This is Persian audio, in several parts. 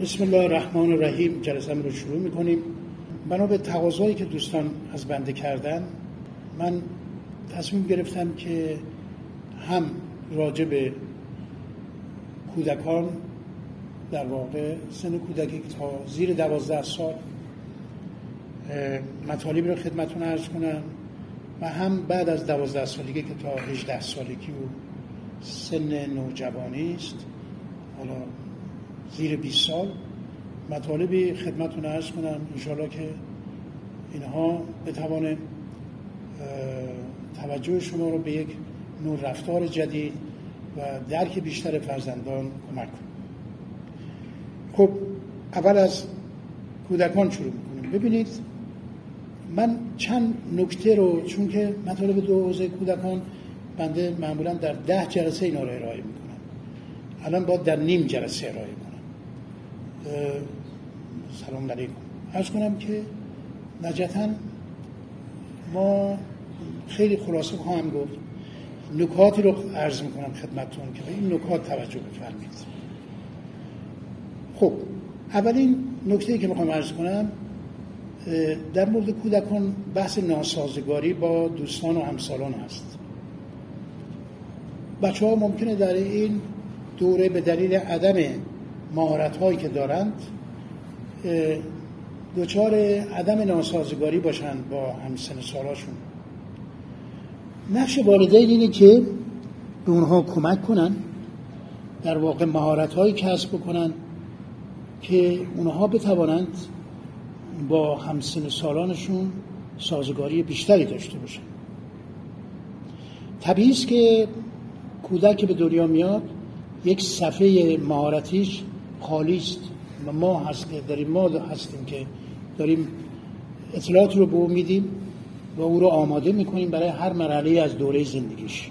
بسم الله الرحمن الرحیم. جلسه رو شروع می‌کنیم. بنا به تقاضایی که دوستان از بنده کردن، من تصمیم گرفتم که هم راجع به کودکان، در واقع سن کودکی تا زیر 12 سال، مطالبی رو خدمتتون عرض کنم و هم بعد از 12 سالگی که تا 18 سالگی و سن نوجوانی است، حالا زیر 20 سال، مطالبی خدمتتون عرض کنم انشاءالله که اینها بتوانه توجه شما رو به یک نوع رفتار جدید و درک بیشتر فرزندان کمک کنه. خب اول از کودکان شروع میکنیم. ببینید، من چند نکته رو، چون که مطالب دو حوزه کودکان بنده معمولا در 10 جلسه اینا رو ارائه میکنم، الان باید در نیم جلسه ارائه کنم. سلام علیکم. عرض کنم که نجاتاً ما خیلی خلاصه خواهم گفت، نکاتی رو عرض میکنم خدمتتون که به این نکات توجه بفرمایید. خب اولین نکته‌ای که میخوام عرض کنم در مورد کودکان بحث ناسازگاری با دوستان و همسالان هست. بچه‌ها ممکنه در این دوره به دلیل عدم مهارت‌هایی که دارند دچار عدم ناسازگاری باشند با همسن سالاشون. نقش والدین اینه که به اونها کمک کنن، در واقع مهارت‌هایی کسب بکنن که اونها بتوانند با همسن سالانشون سازگاری بیشتری داشته باشن. طبیعی است که کودک که به دنیا میاد یک صفحه مهارتیش خالی است و ما هستیم که داریم اطلاعات رو به او میدیم و او رو آماده میکنیم برای هر مرحله از دوره زندگیش.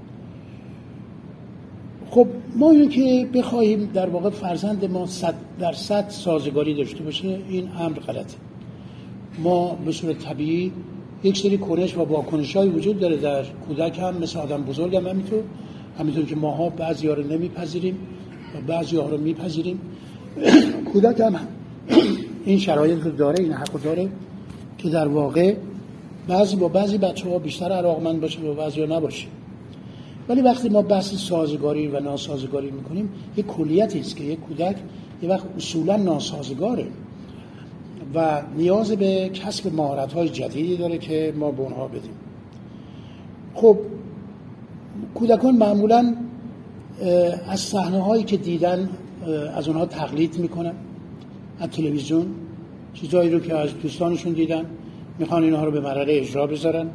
خب ما اینو که بخواهیم در واقع فرزند ما 100% سازگاری داشته باشه، این امر غلطه. ما به صورت طبیعی یک سری کنش و واکنش‌هایی وجود داره در کودک، هم مثل آدم بزرگ هم همینطور که ماها بعضی‌ها رو نمیپذیریم و بعضی‌ها رو میپذیریم. کودک هم این شرایط رو داره، این حق رو داره که در واقع بعضی بچه‌ها بیشتر علاقمند باشه و بعضی‌ها نباشه. ولی وقتی ما بحث سازگاری و ناسازگاری میکنیم، یک کلیتی است که یک کودک یه وقت اصولا ناسازگاره و نیاز به کسب مهارت‌های جدیدی داره که ما به اونها بدیم. خب کودکان معمولاً از صحنه‌هایی که دیدن از اونها تقلید میکنن، از تلویزیون چیزایی رو که از دوستانشون دیدن میخوان اینها رو به مرحله اجرا بذارن.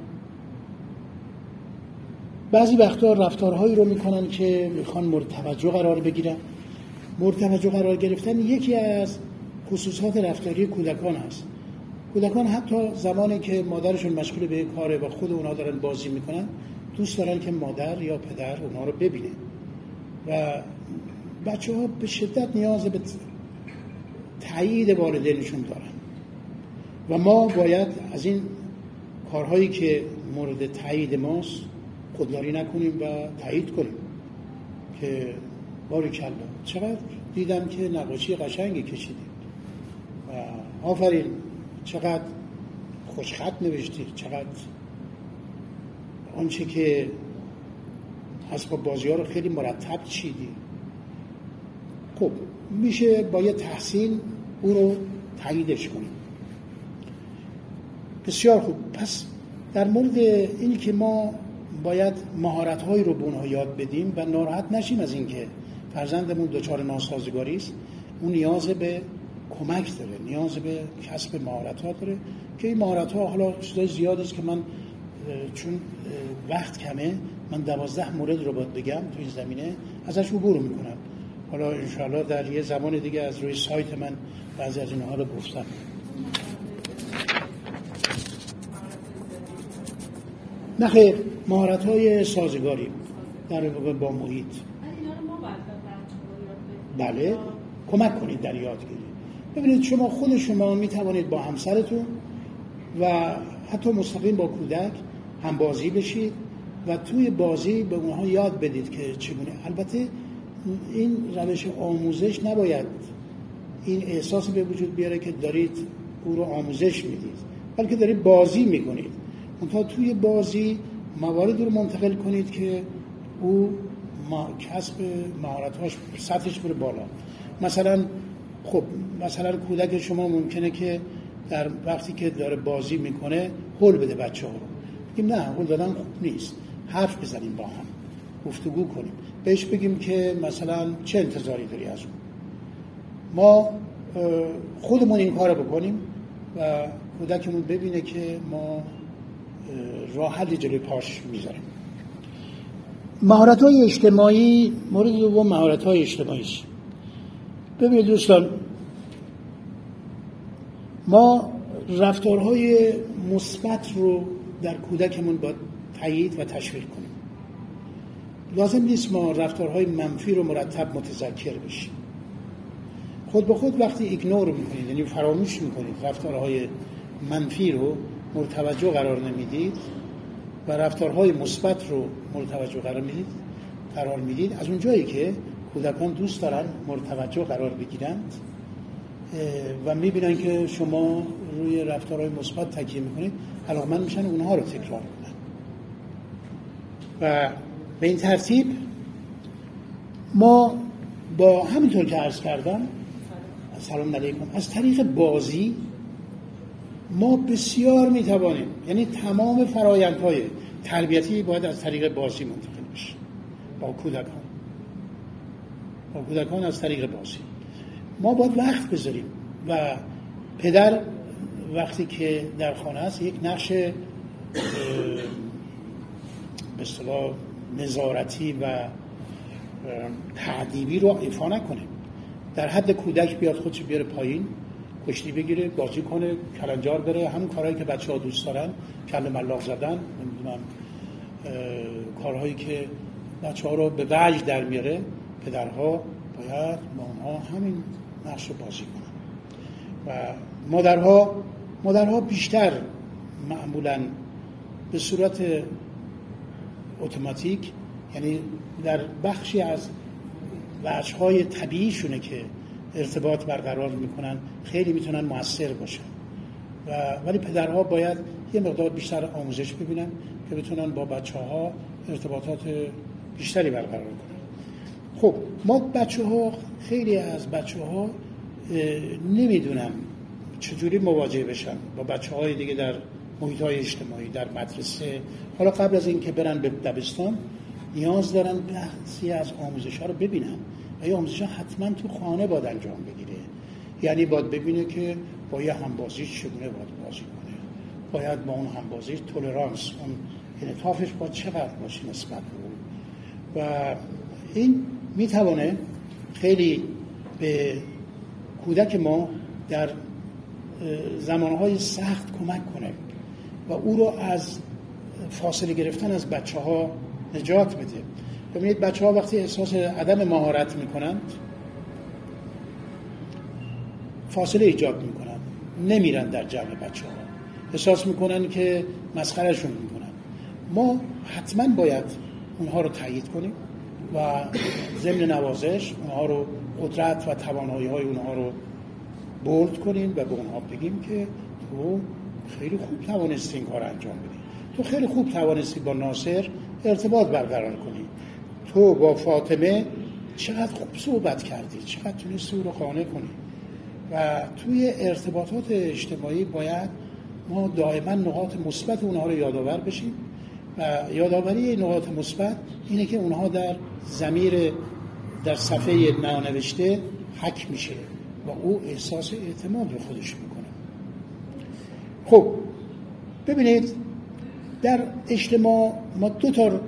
بعضی وقتا رفتارهایی رو میکنن که میخوان مورد توجه قرار بگیرن. مورد توجه قرار گرفتن یکی از خصوصیات رفتاری کودکان هست. کودکان حتی زمانی که مادرشون مشغول به کاره و خود اونها دارن بازی میکنن، دوست دارن که مادر یا پدر اونها رو ببینه و بچه‌ها به شدت نیاز به تایید والدینشون دارن و ما باید از این کارهایی که مورد تایید ماست خودداری نکنیم و تایید کنیم که باریکلا چقدر دیدم که نقاشی قشنگی کشیدید و آفرین، چقدر خوشخط نوشتید، چقدر آنچه که اسباب بازی ها رو خیلی مرتب چیدی. خب میشه با یه تحسین او رو تاییدش کنیم. بسیار خوب. پس در مورد اینی که ما باید مهارت‌هایی رو به اونها یاد بدیم و ناراحت نشیم از اینکه فرزندمون دچار ناسازگاری است، اون نیاز به کمک داره، نیاز به کسب مهارت‌ها داره که این مهارت‌ها حالا چیزای زیادی است که من چون وقت کمه، من 12 مورد رو باید بگم تو این زمینه، ازش عبور میکنم. حالا انشاءالله در یه زمان دیگه از روی سایت من بعضی از اینها رو گفتم. نخیر، مهارت‌های سازگاری در رابطه با محیط. بله، کمک کنید در یادگیری. ببینید، شما خود شما میتوانید با همسرتون و حتی مستقیم با کودک هم بازی بشید و توی بازی به اونها یاد بدید که چگونه. البته این روش آموزش نباید این احساس به وجود بیاره که دارید او رو آموزش میدید، بلکه دارید بازی میکنید. منتها توی بازی مواردی رو منتقل کنید که او کسب مهارت‌هاش سطحش بره بالا. مثلا کودک شما ممکنه که در وقتی که داره بازی میکنه هول بده بچه‌ها رو. بگیم نه، هول دادن خوب نیست، حرف بزنیم با هم، گفتگو کنیم، بهش بگیم که مثلا چه انتظاری داری از اون. ما خودمون این کارو بکنیم و کودکمون ببینه که ما راه حلی جلوی پاش میذاریم. مهارت‌های اجتماعی، مورد دوم مهارت‌های اجتماعی است. ببینید دوستان، ما رفتارهای مثبت رو در کودکمون باید تایید و تشویق کنیم. لازم نیست ما رفتارهای منفی رو مرتب متذکر بشیم. خود به خود وقتی ایگنور میکنید، یعنی فراموش میکنید، رفتارهای منفی رو مورد توجه قرار نمیدید و رفتارهای مثبت رو مورد توجه قرار میدید، از اون جایی که کودکان دوست دارن مورد توجه قرار بگیرند و میبینن که شما روی رفتارهای مثبت تکیه میکنید، علاقمند میشن اونها رو تکرار کنن. و به این ترتیب ما با همینطور که عرض کردم، سلام علیکم، از طریق بازی ما بسیار میتوانیم، یعنی تمام فرآیندهای تربیتی باید از طریق بازی منتقل بشه با کودکان از طریق بازی. ما باید وقت بذاریم و پدر وقتی که در خانه است یک نقش به اصطلاح نظارتی و تعدیبی رو ایفا نکنه. در حد کودک بیاد خودش بیاره پایین، کشتی بگیره، بازی کنه، کلنجار بره، همون کارهایی که بچه‌ها دوست دارن، کله ملاق زدن، نمیدونم کارهایی که بچه‌ها رو به وجد در میاره، پدرها باید با اونها همین نقش رو بازی کنن. و مادرها بیشتر معمولاً به صورت اتوماتیک، یعنی در بخشی از وجه‌های طبیعیشونه که ارتباط برقرار میکنن، خیلی میتونن مؤثر باشن ولی پدرها باید یه مقدار بیشتر آموزش ببینن که بتونن با بچه‌ها ارتباطات بیشتری برقرار کنن. خب ما خیلی از بچه‌ها نمیدونن چجوری مواجه بشن با بچه‌های دیگه در محیط‌های اجتماعی، در مدرسه. حالا قبل از این که برن به دبستان نیاز دارن بحثی از آموزش‌ها رو ببینن و این آموزش‌ها حتما تو خانه باید انجام بگیره. یعنی باید ببینه که با یه همبازیش چگونه باید بازی کنه، باید با اون همبازیش تولرانس، اون انعطافش باید چقدر باشه نسبت به اون. و این میتونه خیلی به کودک ما در زمانهای سخت کمک کنه و او رو از فاصله گرفتن از بچه‌ها نجات بده. ببینید بچه‌ها وقتی احساس عدم مهارت میکنند فاصله ایجاد میکنن، نمیرن در جمع بچه‌ها، احساس میکنن که مسخرهشون میکنن. ما حتما باید اونها رو تایید کنیم و ضمن نوازش اونها رو، قدرت و توانایی‌های اونها رو بولد کنیم و به اونها بگیم که تو خیلی خوب توانستی این کار انجام بدی، تو خیلی خوب توانستی با ناصر ارتباط برقرار کنی، تو با فاطمه چقدر خوب صحبت کردی، چقدر تونستی او رو قانع کنی. و توی ارتباطات اجتماعی باید ما دائما نقاط مثبت اونها رو یادآور بشیم و یادآوری نقاط مثبت اینه که اونها در ضمیر، در صفحه نانوشته حک میشه و او احساس اعتماد به خودش میکنه. خب ببینید در اجتماع ما دو تا،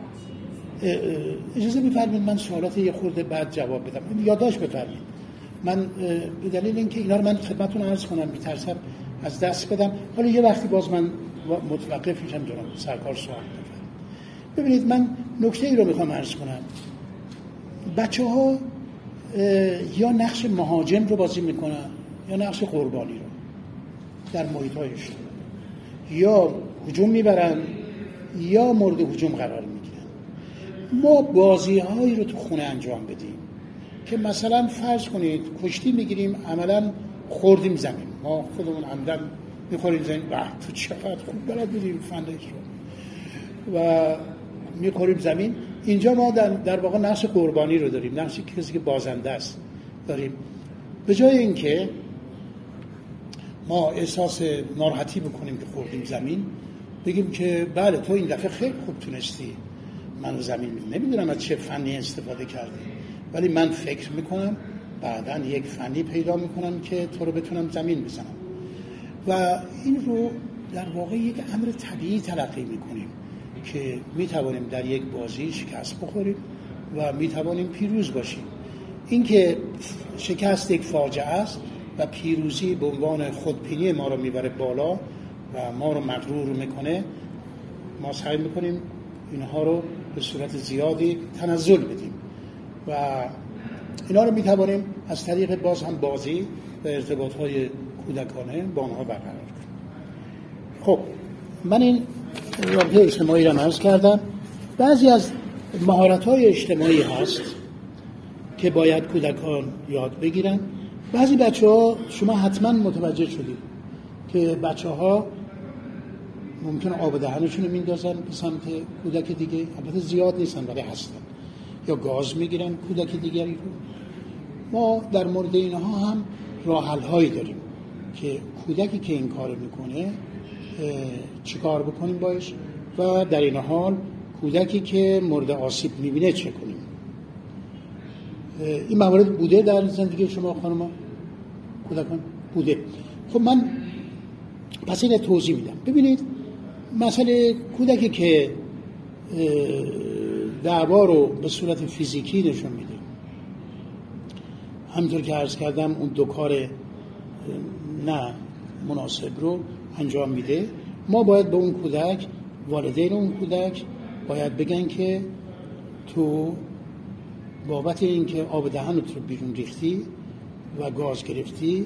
اجازه بفرمایید من سوالات یه خورده بعد جواب بدم، یادداشت بفرمایید. من به دلیل اینکه اینا رو من خدمتتون عرض کنم میترسم از دست بدم، حالا یه وقتی باز من متوقف میشم جناب سرکار سوال بفرمایید. ببینید من نکته ای رو میخوام عرض کنم. بچه‌ها یا نقش مهاجم رو بازی میکنن یا نقش قربانی رو در محیط‌های اجتماعی، یا هجوم میبرن یا مورد هجوم قرار میگیرن. ما بازی‌هایی رو تو خونه انجام بدیم که مثلا فرض کنید کشتی میگیریم، عملا خوردیم زمین، ما خودمون عمدن میخوریم زمین، تو چقدر خوب بلد بودیم فندش رو و میخوریم زمین. اینجا ما در واقع نقش قربانی رو داریم، نقش کسی که بازنده است داریم. به جای اینکه ما احساس ناراحتی بکنیم که خوردیم زمین، بگیم که بله تو این دفعه خیلی خوب تونستی منو زمین میدونم، نمیدونم از چه فنی استفاده کردی، ولی من فکر میکنم بعداً یک فنی پیدا میکنم که تو رو بتونم زمین بزنم. و این رو در واقع یک امر طبیعی تلقی میکنیم که میتوانیم در یک بازی شکست بخوریم و میتوانیم پیروز باشیم. این که شکست یک فاجعه است و پیروزی به عنوان خودبینی ما رو میبره بالا و ما رو مغرور میکنه، ما سعی میکنیم اینها رو به صورت زیادی تنزل بدیم و اینا رو میتوانیم از طریق باز هم بازی و ارتباطهای کودکانه با آنها برقرار کنیم. خب من این رابطه اجتماعی رو عرض کردم. بعضی از مهارت‌های اجتماعی هست که باید کودکان یاد بگیرن. بعضی بچه‌ها شما حتما متوجه شدید که بچه‌ها ممکن آب دهنشون رو میندازن به سمت کودک دیگه، البته زیاد نیستن ولی هستن، یا گاز میگیرن کودک دیگری رو. ما در مورد اینها هم راه حل‌هایی داریم که کودکی که این کارو میکنه چیکار بکنیم باش و در این حال کودکی که مورد آسیب میبینه چه کنیم. این موارد بوده در زندگی شما خانم‌ها کودکان؟ بوده. خب من پس این توضیح میدم. ببینید مسئله کودکی که دعوا رو به صورت فیزیکی نشون میده، همونطور که عرض کردم اون دو کار نه مناسب رو انجام میده، ما باید به اون کودک، والدین اون کودک باید بگن که تو بابت این که آب دهنت رو بیرون ریختی و گاز گرفتی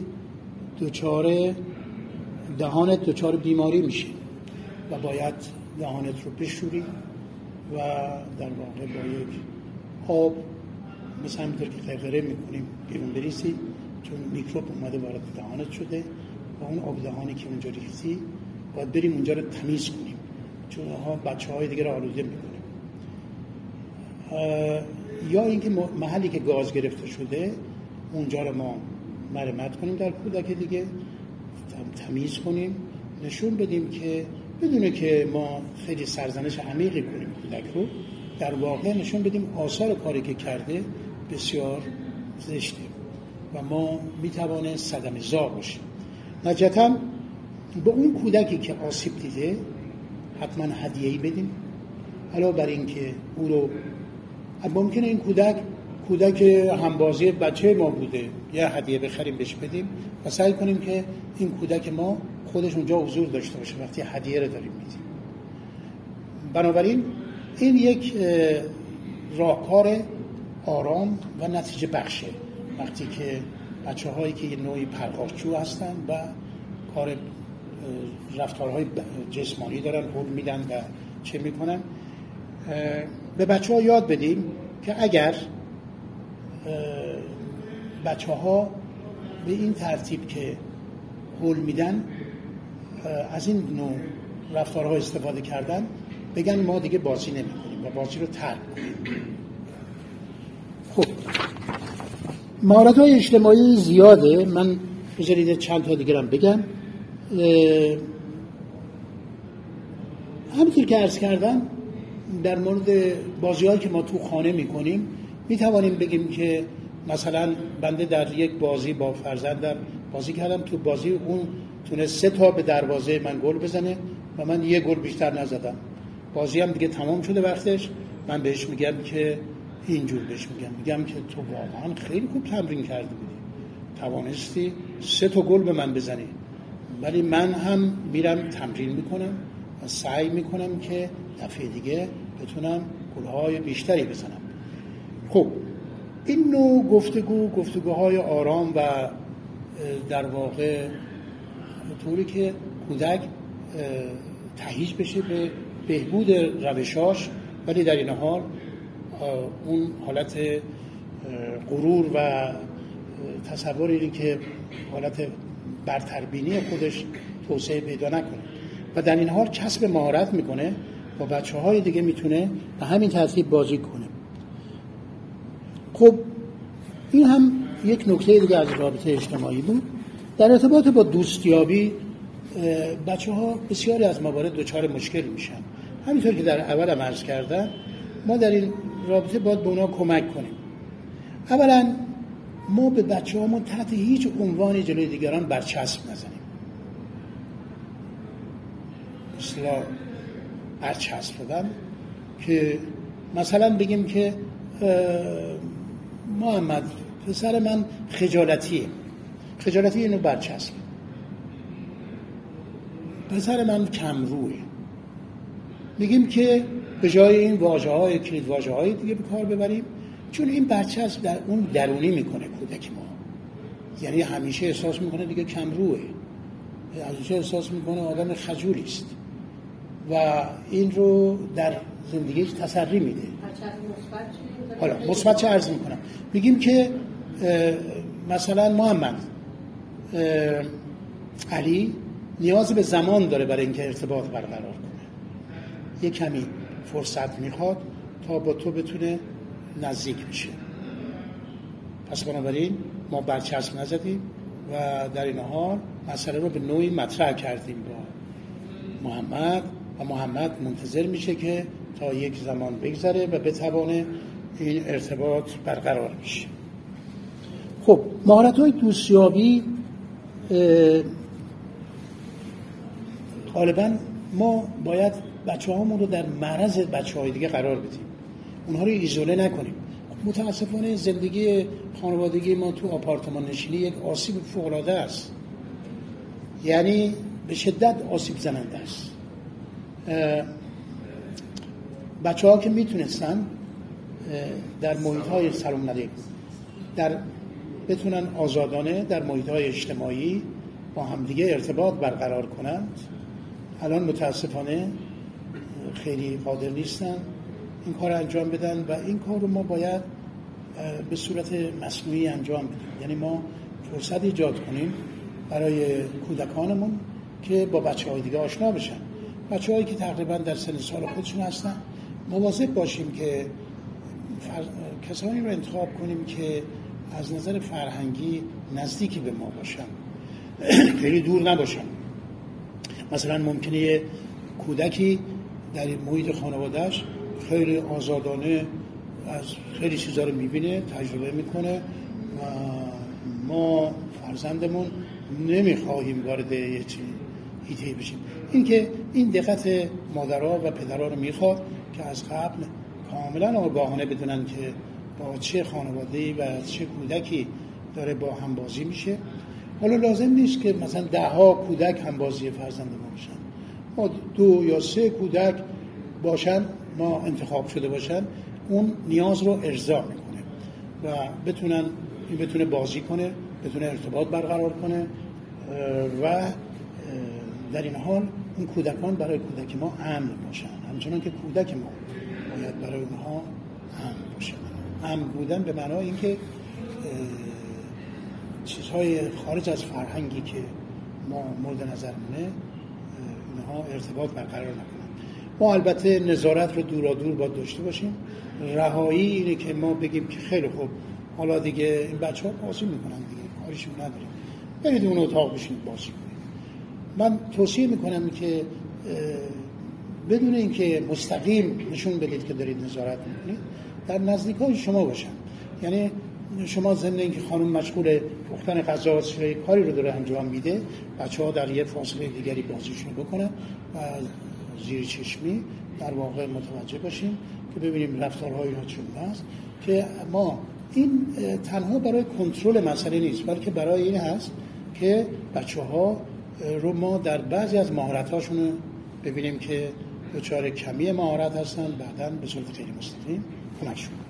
دهانت دچار بیماری میشه و باید دهانت رو بشوری و در واقع با یک آب مثلا همینطور که قرقره میکنیم بیرون بریزی، چون میکروب اومده وارد دهانت شده و اون آب دهانی که اونجا ریختی باید بریم اونجا رو تمیز کنیم، چون بچه‌های دیگه رو آلوده میکنیم. یا اینکه محلی که گاز گرفته شده اونجا رو ما مرمت کنیم در کودک دیگه، تمیز کنیم، نشون بدیم که بدونه که ما خیلی سرزنش عمیقی کنیم کودک رو، در واقع نشون بدیم آثار کاری که کرده بسیار زشته و ما میتوانه صدمه‌زا باشیم. نتیجتاً به اون کودکی که آسیب دیده حتما هدیه‌ای بدیم، علاوه بر این که او رو ممکنه این کودک همبازی بچه ما بوده، یه هدیه بخریم بهش بدیم و سعی کنیم که این کودک ما خودش اونجا حضور داشته باشه وقتی هدیه رو داریم میدیم. بنابراین این یک راهکار آرام و نتیجه بخشه وقتی که بچه‌هایی که یه نوعی پرخاشجو هستن و کار رفتارهای جسمانی دارن حول میدن و چه میکنن، به بچه‌ها یاد بدیم که اگر بچه‌ها به این ترتیب که حول میدن از این نوع رفتارها استفاده کردن، بگن ما دیگه بازی نمی‌کنیم و بازی رو ترک کنیم. خب مهارت‌های اجتماعی زیاده، من بذارید چند تا دیگه هم بگم. همونطور که عرض کردم در مورد بازی‌هایی که ما تو خانه می‌کنیم می‌توانیم بگیم که مثلا بنده در یک بازی با فرزندم بازی کردم، تو بازی اون تونست 3 تا به دروازه من گل بزنه و من 1 گل بیشتر نزدم. بازی هم دیگه تمام شده وقتش، من بهش میگم که اینجور بهش میگم که تو واقعا خیلی خوب تمرین کرده بودی، توانستی 3 تا گل به من بزنی، ولی من هم میرم تمرین میکنم و سعی میکنم که دفعه دیگه بتونم گل‌های بیشتری بزنم. خب این نوع گفتگوهای آرام و در واقع طوری که کودک تهیج بشه به بهبود روشاش، ولی در این حال اون حالت غرور و تصور اینه که حالت برتربینی خودش توسعه پیدا نکنه و در این حال کسب مهارت میکنه، با بچه‌های دیگه میتونه به همین ترتیب بازی کنه. خب این هم یک نکته دیگه از رابطه اجتماعی بود. در ارتباط با دوستیابی بچه‌ها بسیاری از موارد دچار مشکل میشن. همینطور که در اول هم عرض کردم، ما در این رابطه باید به اونا کمک کنیم. اولا ما به بچه‌هامون تحت هیچ عنوانی جلوی دیگران برچسب نزنیم. اصلا برچسب دادن که مثلا بگیم که محمد پسر من خجالتی اینو برچسب، پسر من کمروه. میگیم که به جای این واژه‌های کلید واژه‌های دیگه به کار ببریم، چون این برچسب در اون درونی میکنه کودک ما. یعنی همیشه احساس میکنه دیگه کمروه، همیشه احساس میکنه آدم خجولی است و این رو در زندگیش تسری میده. حالا مثبت چه عرض میکنم؟ میگیم که مثلا محمد علی نیاز به زمان داره برای اینکه ارتباط برقرار کنه، یه کمی فرصت میخواد تا با تو بتونه نزدیک بشه. پس بنابراین ما برچسب نزدیم و در این حال مسئله رو به نوعی مطرح کردیم با محمد و محمد منتظر میشه که تا یک زمان بگذره و بتوانه این ارتباط برقرار بشه. خب مهارت‌های دوستیابی غالباً ما باید بچه‌هامون رو در معرض بچه‌های دیگه قرار بدیم، اونها رو ایزوله نکنیم. متاسفانه زندگی خانوادگی ما تو آپارتمان نشینی یک آسیب فوق‌العاده است، یعنی به شدت آسیب زننده است. بچه‌ها که میتونستن در محیط‌های سلام علیکم بتونن آزادانه در محیط‌های اجتماعی با همدیگه ارتباط برقرار کنند، الان متاسفانه خیلی قادر نیستن این کار انجام بدن و این کار رو ما باید به صورت مصنوعی انجام بدیم. یعنی ما فرصت ایجاد کنیم برای کودکانمون که با بچه‌های دیگه آشنا بشن. بچه‌هایی که تقریبا در سن سال خودشون هستن، مواظب باشیم که کسانی رو انتخاب کنیم که از نظر فرهنگی نزدیکی به ما باشن، خیلی دور نباشن. مثلا ممکنه یه کودکی در محیط خانواده‌اش خیلی آزادانه از خیلی چیزا رو میبینه، تجربه میکنه و ما فرزندمون نمیخواهیم وارد یه هیته بشیم. این دقت مادرها و پدرها رو میخواد که از قبل کاملا آگاهانه بدونن که با چه خانواده‌ای و چه کودکی داره با هم بازی میشه. حالا لازم نیست که مثلا 10 کودک هم بازی فرزند ما باشن، ما 2 یا 3 کودک باشن، ما انتخاب شده باشن، اون نیاز رو ارضا میکنه و بتونه بازی کنه، بتونه ارتباط برقرار کنه و در این حال اون کودکان برای کودک ما امن باشن، همچنان که کودک ما باید برای اونها امن باشن. امن بودن به معنای اینکه چیزهای خارج از فرهنگی که ما مورد نظرمونه اونها ارتباط برقرار نکنن. ما البته نظارت رو دورادور باید داشته باشیم. رهایی اینه که ما بگیم که خیلی خوب حالا دیگه این بچه‌ها بازی میکنن دیگه، کاریشون نداریم، برید اون اتاق بشینید بازی کنید. من توصیه میکنم که بدون اینکه مستقیم نشون بدید که دارید نظارت میکنید، در نزدیکای شما باشن. یعنی شما ضمن اینکه خانم مشغول پختن غذا و کاری رو داره انجام میده، بچه‌ها در یه فاصله دیگری بازیشون بکنن و زیر چشمی در واقع متوجه باشیم که ببینیم رفتارهای اینا چگونه است. که ما این تنها برای کنترل مسئله نیست، بلکه برای این هست که بچه‌ها رو ما در بعضی از مهارت‌هاشون ببینیم که دچار کمی مهارت هستن، بعداً به صورت خیلی مستقیم کمکشون